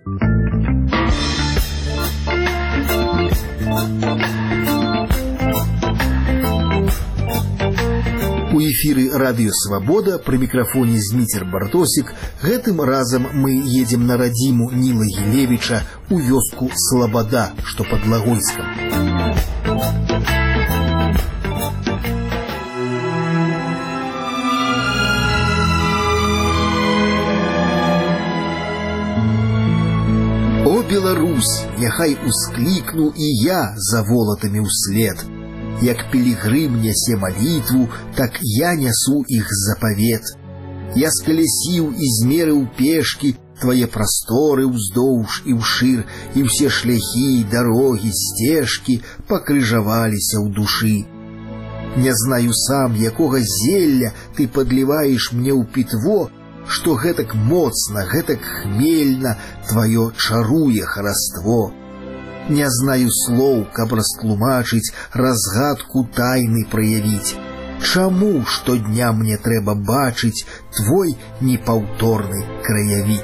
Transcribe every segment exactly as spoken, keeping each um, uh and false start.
У эфіры радыё «Свабода» пры мікрафоне Зміцер Бартосік. Гэтым разам мы едзем на радзіму Ніла Гілевіча у вёску Слабада, што пад Лагойскам. О, Беларусь, няхай усклікну і я за волатамі ўслед. Як пілігрым нясе малітву, так я нясу іх запавет. Я скалясіў і змерыў пешкі твае прасторы ўздоўж і ўшыр, і ўсе шляхі, дарогі, сцежкі пакрыжаваліся ў душы. Не знаю сам, якога зелля ты падліваеш мне ў пітво, што гэтак моцна, гэтак хмельна тваё чаруе хараство. Не знаю слоў, каб растлумачыць, разгадку тайны праявіць. Чаму штодня мне трэба бачыць твой непаўторны краявід?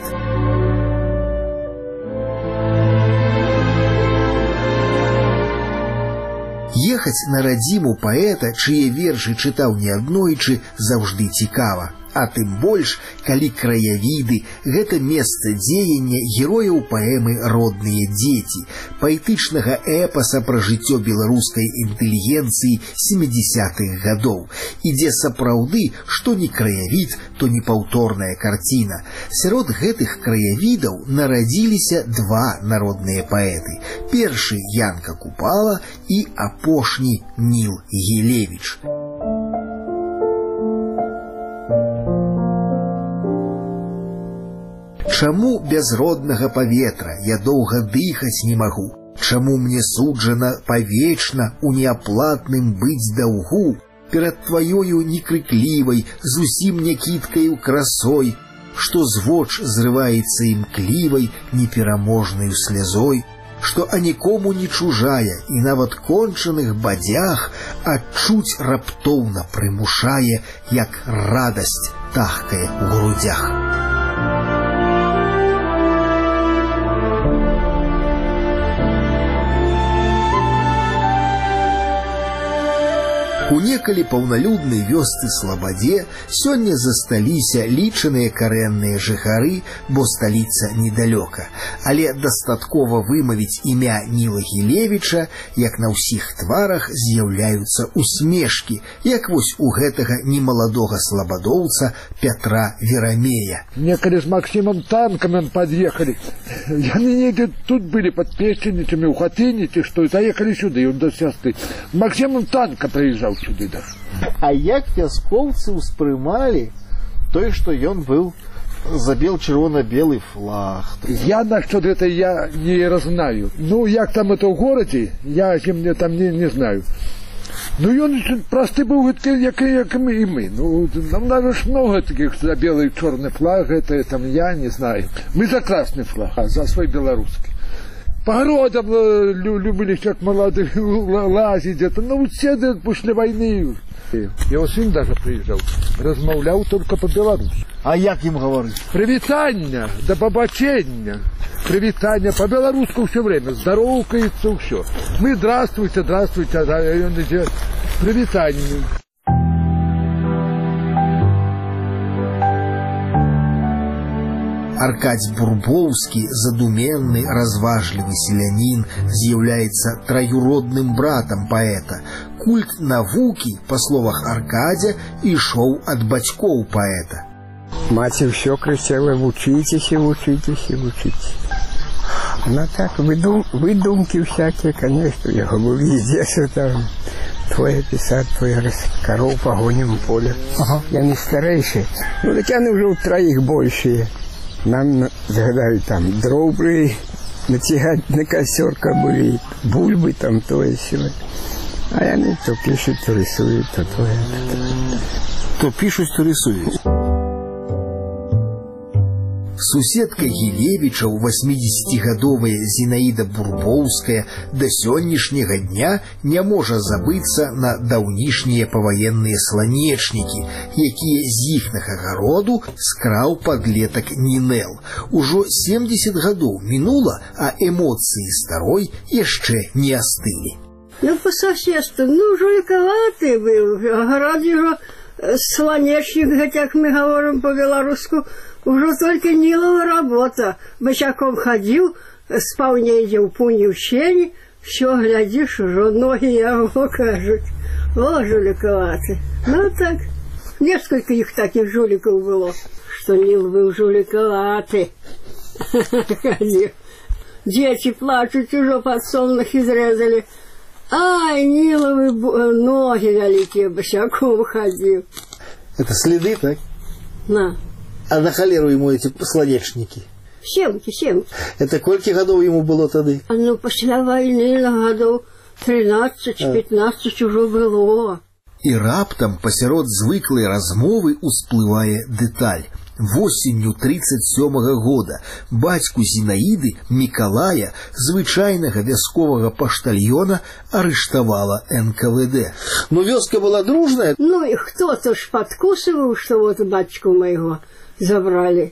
Ехаць на радзіму паэта, чые вершы чытаў неаднойчы, заўжды цікава. А тым больш, калі краявіды – гэта месца дзеяння герояў паэмы «Родныя дзеці», паэтычнага эпаса пра жыццё беларускай інтэлігенцыі сямідзесятых гадоў, і дзе сапраўды, што не краявід, то непаўторная карціна. Сярод гэтых краявідаў нарадзіліся два народныя паэты. Першы – Янка Купала і апошні – Ніл Гілевіч. Чаму без роднага паветра я доўга дыхаць не магу? Чаму мне суджана павечна у неаплатным быць даўгу перад тваёю некрыклівай, зусім някіткаю красой, што з воч зрываецца імклівай непераможнаю слязой, што анікому не чужая і нават кончаных бадзях адчуць раптоўна прымушае, як радасць тахкае ў грудзях. У некалі паўналюднай вёсцы Слабадзе сёння засталіся лічаныя карэнныя жыхары, бо сталіца недалёка. Але дастаткова вымавіць імя Ніла Гілевіча, як на ўсіх тварах з'яўляюцца усмешкі, як вось у гэтага немаладога слабадоўца Пятра Верамея. Некалі з Максімом танкамі пад'ехалі. Яны недзе тут былі пад песчаніцамі ў хатыні, ці што, заехалі сюды, ён да сястры. Максімом танка прыязджаў сюды. Да. А як вяскоўцы ўспрымалі той, што ён быў забел чырвона-белы флаг? Я насчет гэта я не разнаю. Ну, як там это ў горадзе, я мне там не, не знаю. Ну, ён просты быў, як, як і мы. Ну, нам надо ж много таких за белый и черный флаг, это там я не знаю. Мы за красный флаг, а за свой белорусский. По городам любили, как молодые, лазить где-то. Ну, все после войны. Его сын даже приезжал, размовлял только по-белорусски. А як им говорить? Привитание, до побачення. Привитание по-белорусски все время. Здоровкается, все. Мы здравствуйте, здравствуйте, а он идет привитание. Аркадзь Бурбоўскі, задуменны, разважлівы селянін, з'яўляецца траюродным братам паэта. Культ навукі, па словах Аркадзя, ішоў ад бацькоў паэта. Маці ўсё крычала: вучыцеся, вучыцеся, вучыцеся. Ну так, выдум, выдумкі всякие, конечно, яго былі здесь, там, твое писать, твое коров погоним в поле. Ага. Яны старейшие. Ну, так яны уже у троих большие. Нам загадали там дробы, натягать на костер кобыли, бульбы там, то и сё. А они то пишут, то рисуют, то то это. То пишут, то рисуют. Суседка Гілевічаў, восьмидесятигадовая Зінаіда Бурбоўская, да сённяшняга дня не можа забыцца на даўнішнія паваенныя сланечнікі, якія з іхнага гароду скраў падлетак Нінел. Ужо семьдесят гадоў мінула, а эмоцыі старой яшчэ не астылі. Ну, по соседству, ну, жуликоватый был, город его слонечник, как мы говорим по-белорусски, уже только Нилова работа. Бычаком ходил, спал негде в пуне в щели, все, глядишь, уже ноги его кажут. О, жуликоватый. Ну, так, несколько их таких жуликов было, что Нил был жуликоватый. Ходил. Дети плачут, уже подсолнух изрезали. Ай, Ниловы ноги великие, босяком ходил. Это следы, так? На. А на холеру ему эти слонечники? Семки, семки. Это кольки годов ему было тогда? Ну, после войны годов тринадцать-пятнадцать а. уже было. И раптом посярод звыклай размовы усплывае деталь. Восенню тридцать сёмага года бацьку Зінаіды, Мікалая, звычайнага вясковага паштальёна, арыштавала эн ка вэ дэ. Ну, вёска была дружная. Ну, и кто-то ж подкусывал, что вот батьку моего забрали.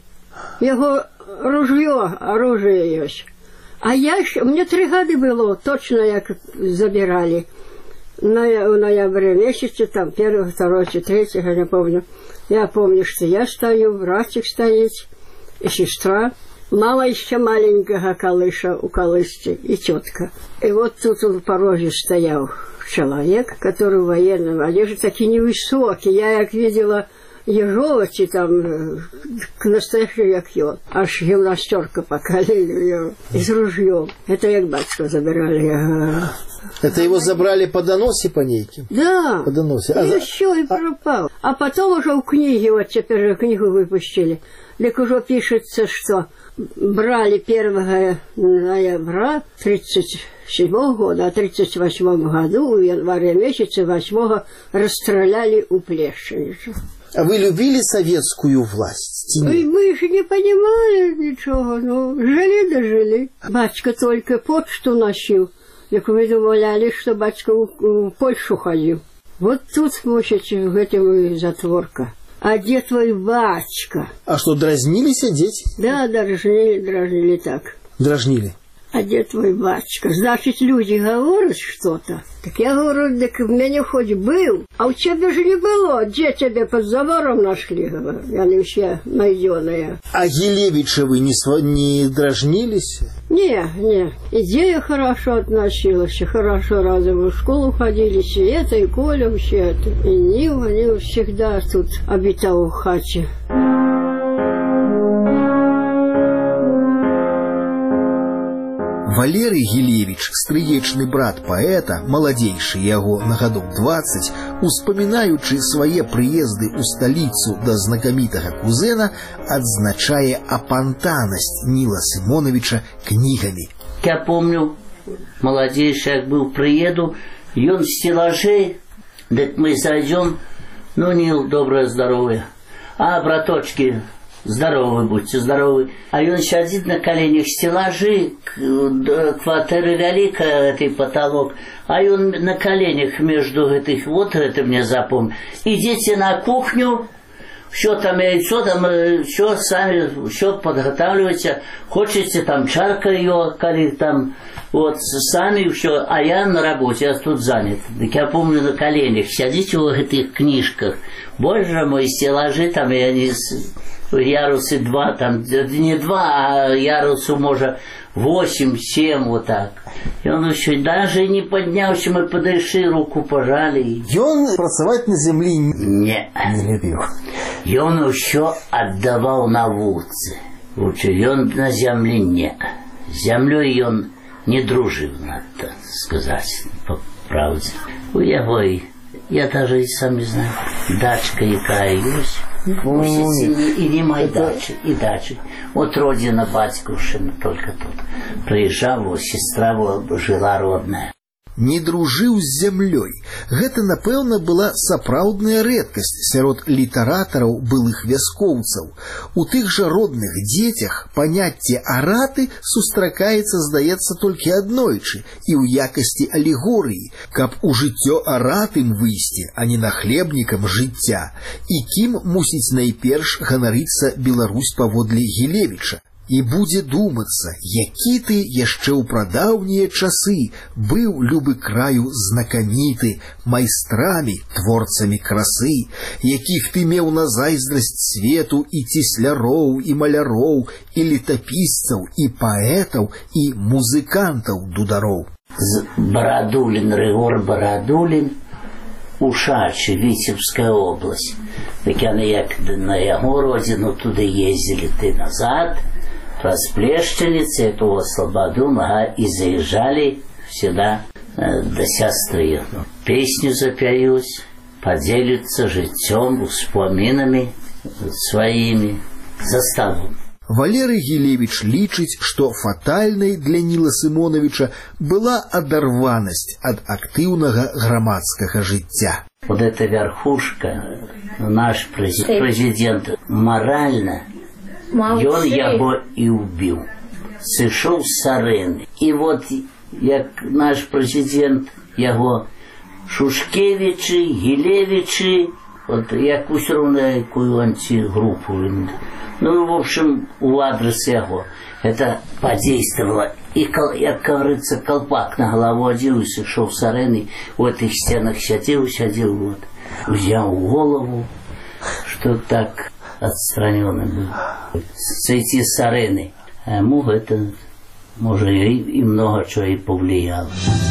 Его ружье, оружие есть. А я еще, мне три года было, точно як забирали. На, в ноябре месяце, там, первого, второго, третьего, я не помню. Я помню, что я стою, братик стоит, и сестра. Мама еще маленького колыша у колышки, и тетка. И вот тут он в пороге стоял человек, который в военном одежде, такие невысокие. Я, как видела, ежовочи там, к настоящему, як я. Аж гимнастерка покалили и с ружьем. Это як батька забирали. Ага. Это его забрали по доносе по нейким? Да. По доносе. А и еще и пропал. А потом уже в книге, вот теперь же книгу выпустили. Так уже пишется, что брали первого ноября тридцать седьмого года, а в тридцать восьмом году, в январе месяце восьмого, расстреляли у Плешиница. А вы любили советскую власть? И мы же не понимали ничего, ну, жили да жили. Батька только почту носил. Як вы думали, что батька в Польшу ходил. Вот тут, может, в этом и затворка. А где твой батька? А что, дразнились дети? Да, дразнили, дразнили так. Дразнили. А где твой батька? Значит, люди говорят что-то. Так я говорю, так в меня хоть был. А у тебя же не было. Где тебя под забором нашли? Они все найденные. А Гілевічевы не, св... не дразнились? Не, не. Идея хорошо относилась. Хорошо разом в школу ходили. И это, и Коля, все это. И Нива, Нива всегда тут обитал в хате. Валерый Гілевіч, стрыечны брат паэта, маладзейшы яго на гадоў дваццаць, успамінаючы свае прыезды ў сталіцу да знакамітага кузена, адзначае апантанасць Нила Сымоновича кнігамі. Я помню, маладзейшы, як быў прыеду, ён стеллажей, дык мы зайдем, ну, Нил, доброе здоровье. А, браточки, здоровы будьте, здоровы. А он сидит на коленях стеллажи, квартиры великая, этой потолок, а он на коленях между этих, вот это мне запомнил. Идите на кухню, все там яйцо, там все сами, все подготавливайте, хочете там чарка ее, коли там, вот сами все, а я на работе, я тут занят. Так я помню на коленях, сидите в этих книжках, боже мой, стеллажи там, я не... ярусы два, там, не два, а ярусу, может, восемь, семь, вот так. И он еще даже не поднялся, мы подошли, руку пожали. И он працевать на земле не, не любил. И он еще отдавал на вулице. И он на земле не. С землей он не дружил, надо сказать, по правде. У его, я даже и сам не знаю, дачка якая есть. И не мои дачи, и дачи. Вот родина батькушина только тут. Приезжала, сестра жила родная. не дружыў з зямлёй. Гэта, напэўна, была сапраўдная рэдкасць сярод літаратараў былых вяскоўцаў. У тых жа родных дзецях паняцце араты сустракаецца, здаецца, толькі аднойчы і ў якасці алегорыі, каб у жыццё аратым выйсці, а не нахлебнікам жыцця. І кім мусіць найперш ганарыцца Беларусь паводле Гілевіча. І будзе думацца, які ты яшчэ ў прадаўнія часы быў любы краю знакаміты майстрамі, творцамі красы, якіх ты меў на зайздрасць свету і цесляроў, і маляроў, і летапісцаў, і паэтаў, і музыкантаў дудароў. Барадулін, Рыгор Барадулін, Ушачы, Віцебская область. Так яны як на яго родзіну туды ездзілі, ты назад, праз Плешчаніцы, эту слободу, ага, и заезжали сюда э, до сестры. Песню запяют, поделятся житьем, вспоминами своими за столом. Валерый Гілевіч лічыць, што фатальнай для Ніла Сымоновича была адарванасць ад актыўнага грамадскага жыцця. Вот эта верхушка, наш президент, морально, ён яго і убіў. Сышоў з арэны. І вот, як наш президент, яго Шушкевичы, Гілевічы, вот як усё роўна якую антигруппу. Ну, в общем, у адрес яго. Это подействовало. И, как говорится, колпак на голову одел и сышоў с арены. В этих стенах сидел, сидел, вот. Взял голову, что так отстраненный был. Сойти с арены. А ему это, может, и, и много чего и повлияло.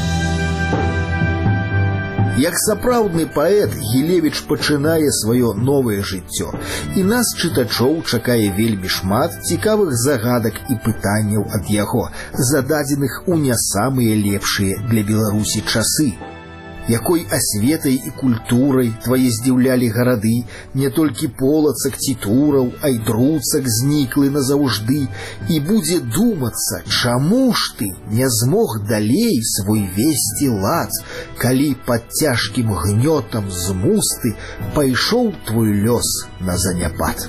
Як сапраўдны паэт, Гілевіч пачынае сваё новае жыццё. І нас, чытачоў, чакае вельмі шмат цікавых загадак і пытанняў ад яго, зададзеных у не самыя лепшыя для Беларусі часы. Якой асветай і культурай твае здзіўлялі гарады, не толькі полацак ці тураў, а й друцак зніклы назаўжды, і будзе думацца, чаму ж ты не змог далей свой весці лад, калі пад цяжкім гнётам змусты пайшоў твой лёс на заняпад.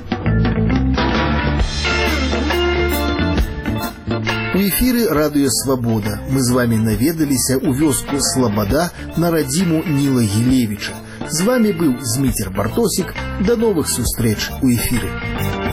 У эфіры радыё «Свабода» мы з вами наведаліся ў вёску Слабада на радзіму Ніла Гілевіча. З вами быў Зміцер Бартосік. До новых сустрэч у эфіры.